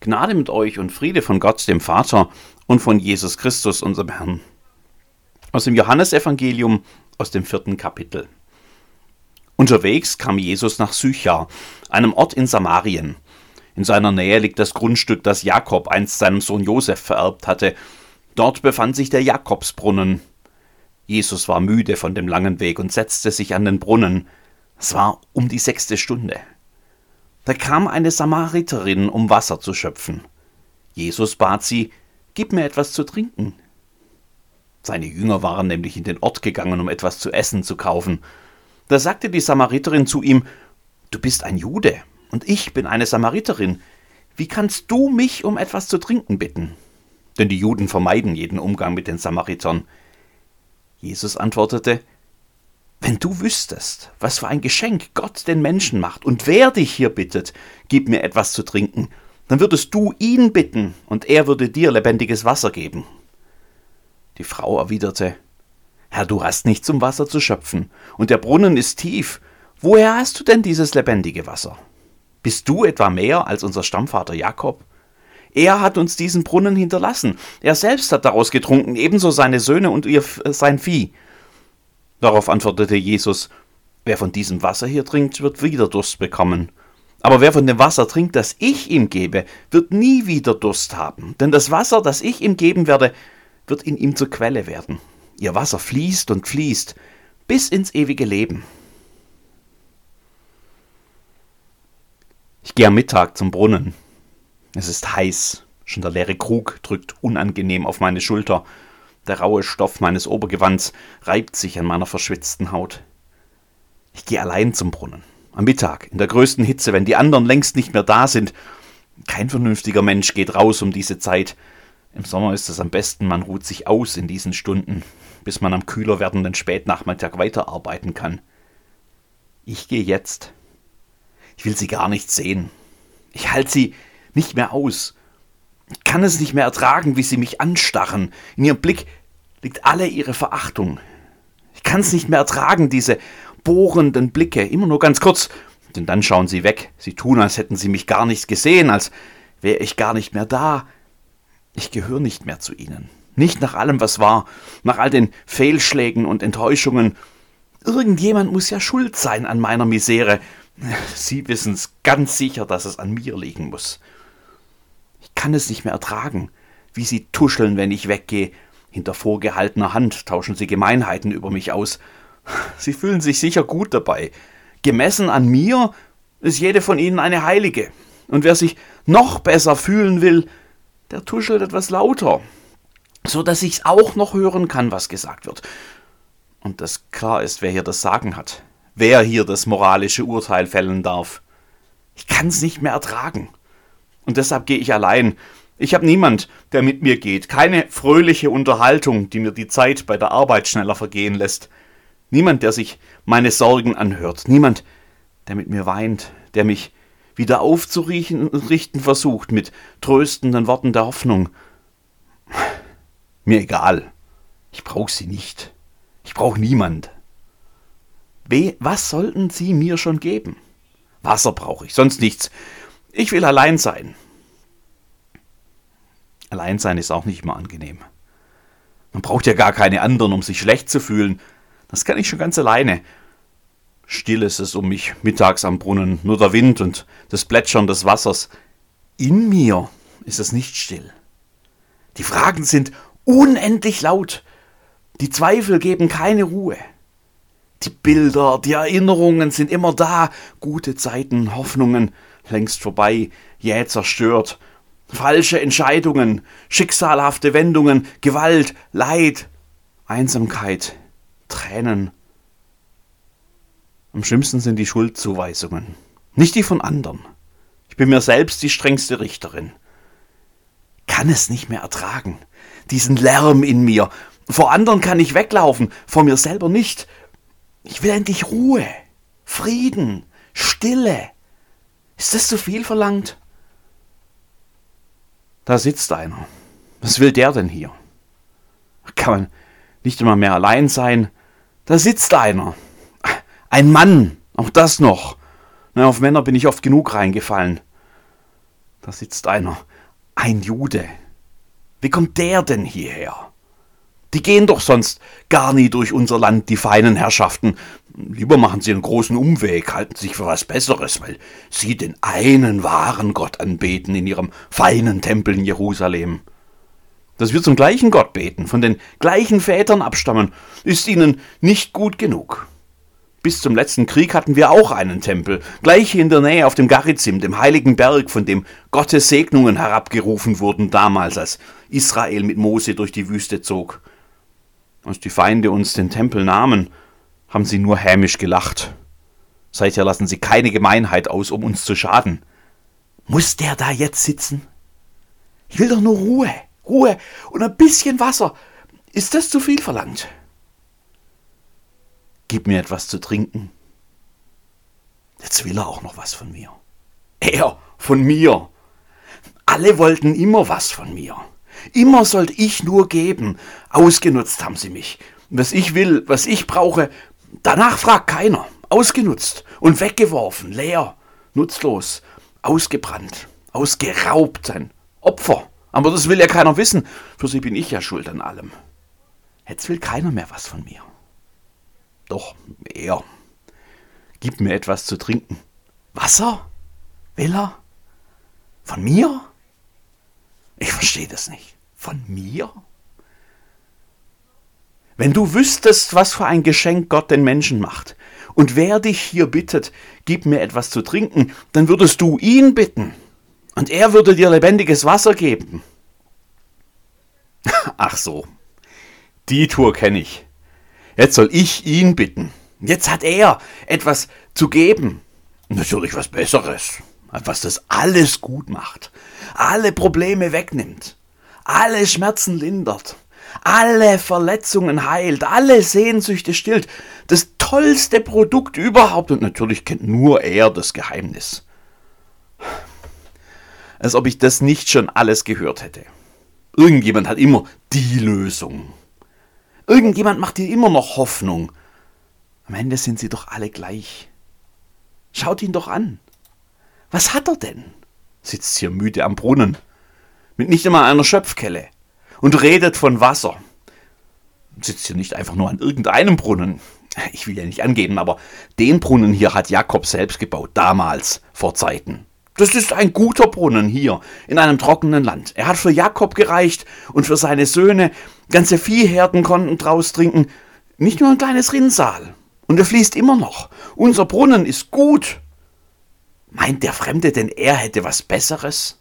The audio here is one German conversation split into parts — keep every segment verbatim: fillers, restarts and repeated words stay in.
Gnade mit euch und Friede von Gott, dem Vater, und von Jesus Christus, unserem Herrn. Aus dem Johannesevangelium, aus dem vierten Kapitel. Unterwegs kam Jesus nach Sychar, einem Ort in Samarien. In seiner Nähe liegt das Grundstück, das Jakob einst seinem Sohn Josef vererbt hatte. Dort befand sich der Jakobsbrunnen. Jesus war müde von dem langen Weg und setzte sich an den Brunnen. Es war um die sechste Stunde. Da kam eine Samariterin, um Wasser zu schöpfen. Jesus bat sie: Gib mir etwas zu trinken. Seine Jünger waren nämlich in den Ort gegangen, um etwas zu essen zu kaufen. Da sagte die Samariterin zu ihm: Du bist ein Jude und ich bin eine Samariterin. Wie kannst du mich um etwas zu trinken bitten? Denn die Juden vermeiden jeden Umgang mit den Samaritern. Jesus antwortete: Wenn du wüsstest, was für ein Geschenk Gott den Menschen macht und wer dich hier bittet, gib mir etwas zu trinken, dann würdest du ihn bitten und er würde dir lebendiges Wasser geben. Die Frau erwiderte: Herr, du hast nicht zum Wasser zu schöpfen und der Brunnen ist tief. Woher hast du denn dieses lebendige Wasser? Bist du etwa mehr als unser Stammvater Jakob? Er hat uns diesen Brunnen hinterlassen. Er selbst hat daraus getrunken, ebenso seine Söhne und ihr, sein Vieh. Darauf antwortete Jesus: Wer von diesem Wasser hier trinkt, wird wieder Durst bekommen. Aber wer von dem Wasser trinkt, das ich ihm gebe, wird nie wieder Durst haben. Denn das Wasser, das ich ihm geben werde, wird in ihm zur Quelle werden. Ihr Wasser fließt und fließt bis ins ewige Leben. Ich gehe am Mittag zum Brunnen. Es ist heiß. Schon der leere Krug drückt unangenehm auf meine Schulter. Der raue Stoff meines Obergewands reibt sich an meiner verschwitzten Haut. Ich gehe allein zum Brunnen. Am Mittag, in der größten Hitze, wenn die anderen längst nicht mehr da sind. Kein vernünftiger Mensch geht raus um diese Zeit. Im Sommer ist es am besten, man ruht sich aus in diesen Stunden, bis man am kühler werdenden Spätnachmittag weiterarbeiten kann. Ich gehe jetzt. Ich will sie gar nicht sehen. Ich halte sie nicht mehr aus. Ich kann es nicht mehr ertragen, wie sie mich anstarren. In ihrem Blick liegt alle ihre Verachtung. Ich kann es nicht mehr ertragen, diese bohrenden Blicke, immer nur ganz kurz, denn dann schauen sie weg. Sie tun, als hätten sie mich gar nicht gesehen, als wäre ich gar nicht mehr da. Ich gehöre nicht mehr zu ihnen. Nicht nach allem, was war, nach all den Fehlschlägen und Enttäuschungen. Irgendjemand muss ja schuld sein an meiner Misere. Sie wissen es ganz sicher, dass es an mir liegen muss. Ich kann es nicht mehr ertragen, wie sie tuscheln, wenn ich weggehe. Hinter vorgehaltener Hand tauschen sie Gemeinheiten über mich aus. Sie fühlen sich sicher gut dabei. Gemessen an mir ist jede von ihnen eine Heilige. Und wer sich noch besser fühlen will, der tuschelt etwas lauter, so dass ich's auch noch hören kann, was gesagt wird. Und dass klar ist, wer hier das Sagen hat. Wer hier das moralische Urteil fällen darf. Ich kann es nicht mehr ertragen. Und deshalb gehe ich allein. Ich habe niemand, der mit mir geht. Keine fröhliche Unterhaltung, die mir die Zeit bei der Arbeit schneller vergehen lässt. Niemand, der sich meine Sorgen anhört. Niemand, der mit mir weint, der mich wieder aufzurichten und richten versucht mit tröstenden Worten der Hoffnung. Mir egal. Ich brauche sie nicht. Ich brauche niemand. We- Was sollten sie mir schon geben? Wasser brauche ich, sonst nichts. Ich will allein sein. Allein sein ist auch nicht immer angenehm. Man braucht ja gar keine anderen, um sich schlecht zu fühlen. Das kann ich schon ganz alleine. Still ist es um mich mittags am Brunnen, nur der Wind und das Plätschern des Wassers. In mir ist es nicht still. Die Fragen sind unendlich laut. Die Zweifel geben keine Ruhe. Die Bilder, die Erinnerungen sind immer da. Gute Zeiten, Hoffnungen, längst vorbei, jäh zerstört. Falsche Entscheidungen, schicksalhafte Wendungen, Gewalt, Leid, Einsamkeit, Tränen. Am schlimmsten sind die Schuldzuweisungen, nicht die von anderen. Ich bin mir selbst die strengste Richterin. Kann es nicht mehr ertragen, diesen Lärm in mir. Vor anderen kann ich weglaufen, vor mir selber nicht. Ich will endlich Ruhe, Frieden, Stille. Ist das zu viel verlangt? Da sitzt einer. Was will der denn hier? Kann man nicht immer mehr allein sein? Da sitzt einer. Ein Mann, auch das noch. Na, auf Männer bin ich oft genug reingefallen. Da sitzt einer. Ein Jude. Wie kommt der denn hierher? Die gehen doch sonst gar nie durch unser Land, die feinen Herrschaften. Lieber machen sie einen großen Umweg, halten sich für was Besseres, weil sie den einen wahren Gott anbeten in ihrem feinen Tempel in Jerusalem. Dass wir zum gleichen Gott beten, von den gleichen Vätern abstammen, ist ihnen nicht gut genug. Bis zum letzten Krieg hatten wir auch einen Tempel, gleich in der Nähe auf dem Garizim, dem heiligen Berg, von dem Gottes Segnungen herabgerufen wurden damals, als Israel mit Mose durch die Wüste zog. Als die Feinde uns den Tempel nahmen, haben sie nur hämisch gelacht. Seither lassen sie keine Gemeinheit aus, um uns zu schaden. Muss der da jetzt sitzen? Ich will doch nur Ruhe, Ruhe und ein bisschen Wasser. Ist das zu viel verlangt? Gib mir etwas zu trinken. Jetzt will er auch noch was von mir. Er, von mir. Alle wollten immer was von mir. Immer sollte ich nur geben. Ausgenutzt haben sie mich. Was ich will, was ich brauche, danach fragt keiner. Ausgenutzt und weggeworfen, leer, nutzlos, ausgebrannt, ausgeraubt, ein Opfer. Aber das will ja keiner wissen. Für sie bin ich ja schuld an allem. Jetzt will keiner mehr was von mir. Doch, er. Gib mir etwas zu trinken. Wasser? Will er? Von mir? Ich verstehe das nicht. Von mir? Wenn du wüsstest, was für ein Geschenk Gott den Menschen macht, und wer dich hier bittet, gib mir etwas zu trinken, dann würdest du ihn bitten, und er würde dir lebendiges Wasser geben. Ach so, die Tour kenne ich. Jetzt soll ich ihn bitten. Jetzt hat er etwas zu geben. Natürlich was Besseres, was das alles gut macht, alle Probleme wegnimmt, alle Schmerzen lindert, alle Verletzungen heilt, alle Sehnsüchte stillt. Das tollste Produkt überhaupt, und natürlich kennt nur er das Geheimnis. Als ob ich das nicht schon alles gehört hätte. Irgendjemand hat immer die Lösung. Irgendjemand macht dir immer noch Hoffnung. Am Ende sind sie doch alle gleich. Schaut ihn doch an. Was hat er denn? Sitzt hier müde am Brunnen, mit nicht einmal einer Schöpfkelle und redet von Wasser. Sitzt hier nicht einfach nur an irgendeinem Brunnen. Ich will ja nicht angeben, aber den Brunnen hier hat Jakob selbst gebaut, damals, vor Zeiten. Das ist ein guter Brunnen hier, in einem trockenen Land. Er hat für Jakob gereicht und für seine Söhne. Ganze Viehherden konnten draus trinken. Nicht nur ein kleines Rinnsal. Und er fließt immer noch. Unser Brunnen ist gut. Meint der Fremde denn, er hätte was Besseres?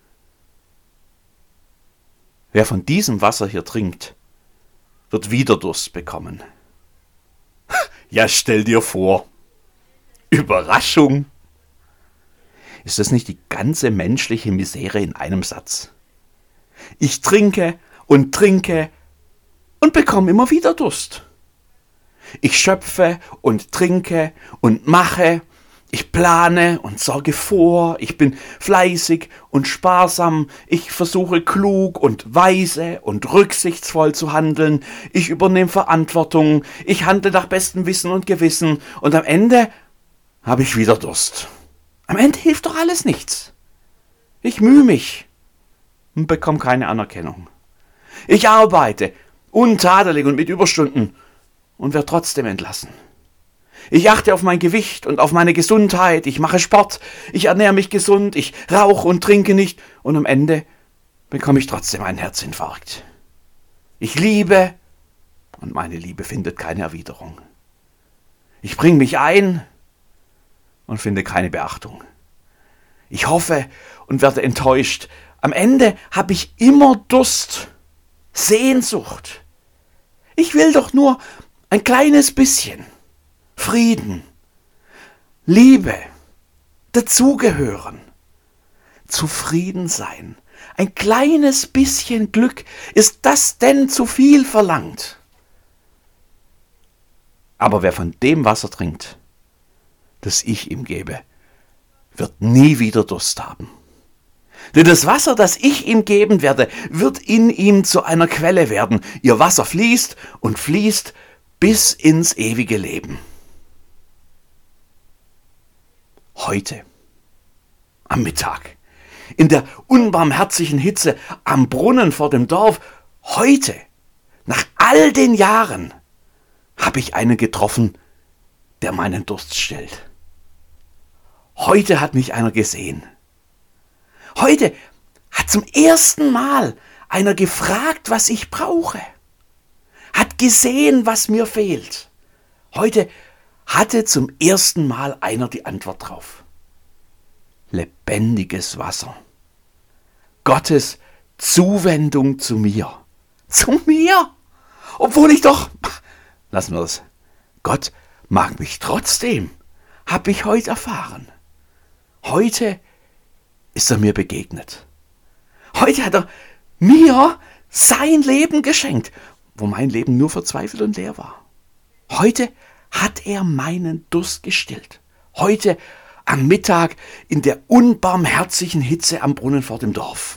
Wer von diesem Wasser hier trinkt, wird wieder Durst bekommen. Ja, stell dir vor. Überraschung. Ist das nicht die ganze menschliche Misere in einem Satz? Ich trinke und trinke und bekomme immer wieder Durst. Ich schöpfe und trinke und mache, ich plane und sorge vor, ich bin fleißig und sparsam, ich versuche klug und weise und rücksichtsvoll zu handeln, ich übernehme Verantwortung, ich handle nach bestem Wissen und Gewissen und am Ende habe ich wieder Durst. Am Ende hilft doch alles nichts. Ich mühe mich und bekomme keine Anerkennung. Ich arbeite untadelig und mit Überstunden und werde trotzdem entlassen. Ich achte auf mein Gewicht und auf meine Gesundheit, ich mache Sport, ich ernähre mich gesund, ich rauche und trinke nicht und am Ende bekomme ich trotzdem einen Herzinfarkt. Ich liebe und meine Liebe findet keine Erwiderung. Ich bringe mich ein und finde keine Beachtung. Ich hoffe und werde enttäuscht. Am Ende habe ich immer Durst, Sehnsucht. Ich will doch nur ein kleines bisschen Frieden, Liebe, dazugehören, zufrieden sein. Ein kleines bisschen Glück, ist das denn zu viel verlangt? Aber wer von dem Wasser trinkt, das ich ihm gebe, wird nie wieder Durst haben. Denn das Wasser, das ich ihm geben werde, wird in ihm zu einer Quelle werden. Ihr Wasser fließt und fließt bis ins ewige Leben. Heute, am Mittag, in der unbarmherzigen Hitze am Brunnen vor dem Dorf. Heute, nach all den Jahren, habe ich einen getroffen, der meinen Durst stillt. Heute hat mich einer gesehen. Heute hat zum ersten Mal einer gefragt, was ich brauche. Hat gesehen, was mir fehlt. Heute hatte zum ersten Mal einer die Antwort drauf. Lebendiges Wasser. Gottes Zuwendung zu mir. Zu mir? Obwohl ich doch... Lassen wir das. Gott mag mich trotzdem, habe ich heute erfahren. Heute ist er mir begegnet. Heute hat er mir sein Leben geschenkt, wo mein Leben nur verzweifelt und leer war. Heute hat er meinen Durst gestillt. Heute am Mittag in der unbarmherzigen Hitze am Brunnen vor dem Dorf.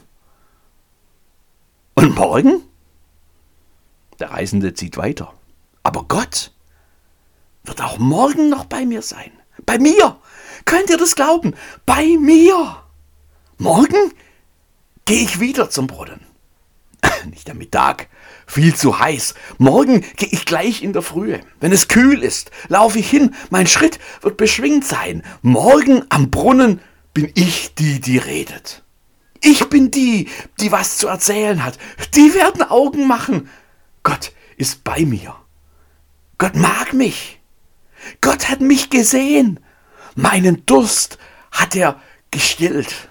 Und morgen? Der Reisende zieht weiter. Aber Gott wird auch morgen noch bei mir sein. Bei mir! Könnt ihr das glauben? Bei mir! Morgen gehe ich wieder zum Brunnen. Nicht am Mittag, viel zu heiß. Morgen gehe ich gleich in der Frühe. Wenn es kühl ist, laufe ich hin. Mein Schritt wird beschwingt sein. Morgen am Brunnen bin ich die, die redet. Ich bin die, die was zu erzählen hat. Die werden Augen machen. Gott ist bei mir. Gott mag mich. Gott hat mich gesehen. Meinen Durst hat er gestillt.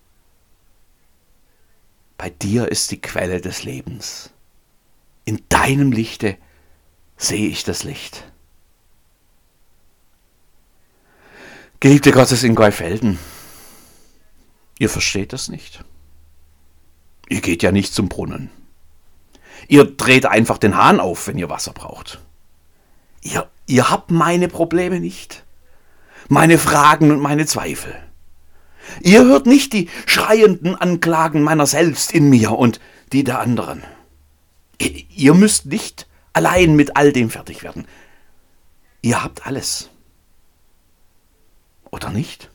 Bei dir ist die Quelle des Lebens. In deinem Lichte sehe ich das Licht. Geliebte Gottes in Gäufelden, ihr versteht das nicht. Ihr geht ja nicht zum Brunnen. Ihr dreht einfach den Hahn auf, wenn ihr Wasser braucht. Ihr, ihr habt meine Probleme nicht. Meine Fragen und meine Zweifel. Ihr hört nicht die schreienden Anklagen meiner selbst in mir und die der anderen. Ihr müsst nicht allein mit all dem fertig werden. Ihr habt alles. Oder nicht?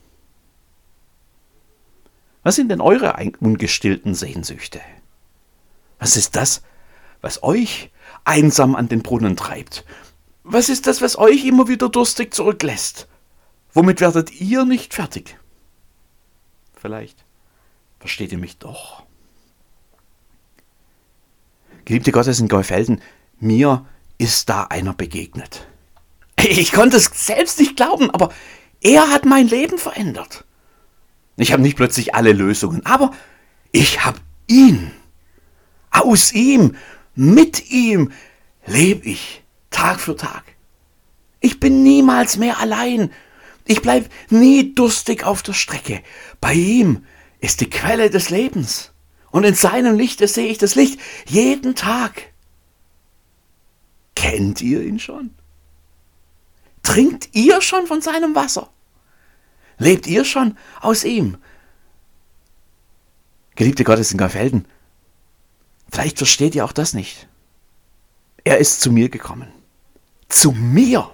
Was sind denn eure ungestillten Sehnsüchte? Was ist das, was euch einsam an den Brunnen treibt? Was ist das, was euch immer wieder durstig zurücklässt? Womit werdet ihr nicht fertig? Vielleicht versteht ihr mich doch. Geliebte Gottes in Gäufelden, mir ist da einer begegnet. Ich konnte es selbst nicht glauben, aber er hat mein Leben verändert. Ich habe nicht plötzlich alle Lösungen, aber ich habe ihn. Aus ihm, mit ihm lebe ich Tag für Tag. Ich bin niemals mehr allein. Ich bleibe nie durstig auf der Strecke. Bei ihm ist die Quelle des Lebens. Und in seinem Lichte sehe ich das Licht jeden Tag. Kennt ihr ihn schon? Trinkt ihr schon von seinem Wasser? Lebt ihr schon aus ihm? Geliebte Gottes in Gäufelden, vielleicht versteht ihr auch das nicht. Er ist zu mir gekommen. Zu mir!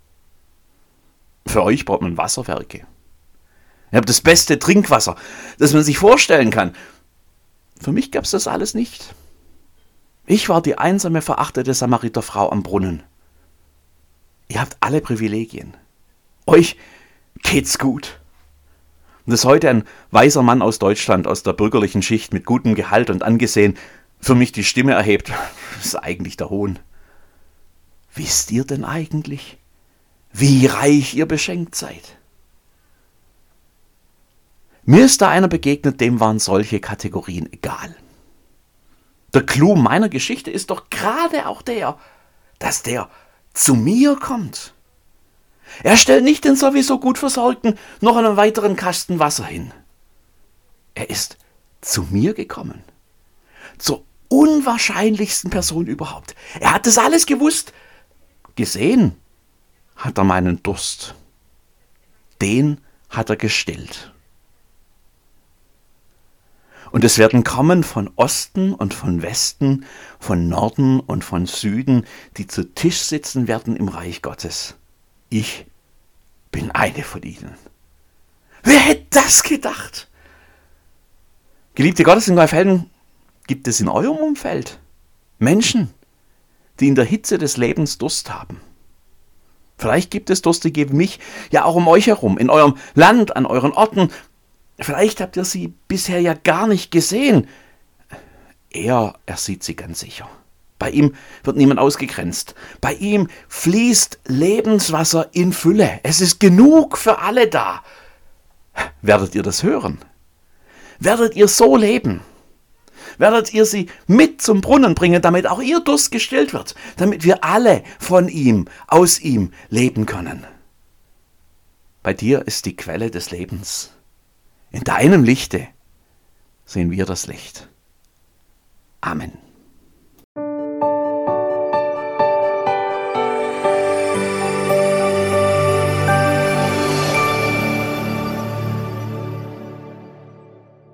Für euch braucht man Wasserwerke. Ihr habt das beste Trinkwasser, das man sich vorstellen kann. Für mich gab es das alles nicht. Ich war die einsame, verachtete Samariterfrau am Brunnen. Ihr habt alle Privilegien. Euch geht's gut. Und dass heute ein weiser Mann aus Deutschland, aus der bürgerlichen Schicht mit gutem Gehalt und angesehen, für mich die Stimme erhebt, ist eigentlich der Hohn. Wisst ihr denn eigentlich, wie reich ihr beschenkt seid? Mir ist da einer begegnet, dem waren solche Kategorien egal. Der Clou meiner Geschichte ist doch gerade auch der, dass der zu mir kommt. Er stellt nicht den sowieso gut Versorgten noch einen weiteren Kasten Wasser hin. Er ist zu mir gekommen. Zur unwahrscheinlichsten Person überhaupt. Er hat das alles gewusst. Gesehen hat er meinen Durst. Den hat er gestillt. Und es werden kommen von Osten und von Westen, von Norden und von Süden, die zu Tisch sitzen werden im Reich Gottes. Ich bin eine von ihnen. Wer hätte das gedacht? Geliebte Gottes in Neufelden, gibt es in eurem Umfeld Menschen, die in der Hitze des Lebens Durst haben? Vielleicht gibt es Durstige wie mich ja auch um euch herum, in eurem Land, an euren Orten. Vielleicht habt ihr sie bisher ja gar nicht gesehen. Er, er sieht sie ganz sicher. Bei ihm wird niemand ausgegrenzt. Bei ihm fließt Lebenswasser in Fülle. Es ist genug für alle da. Werdet ihr das hören? Werdet ihr so leben? Werdet ihr sie mit zum Brunnen bringen, damit auch ihr Durst gestillt wird, damit wir alle von ihm, aus ihm leben können? Bei dir ist die Quelle des Lebens. In deinem Lichte sehen wir das Licht. Amen.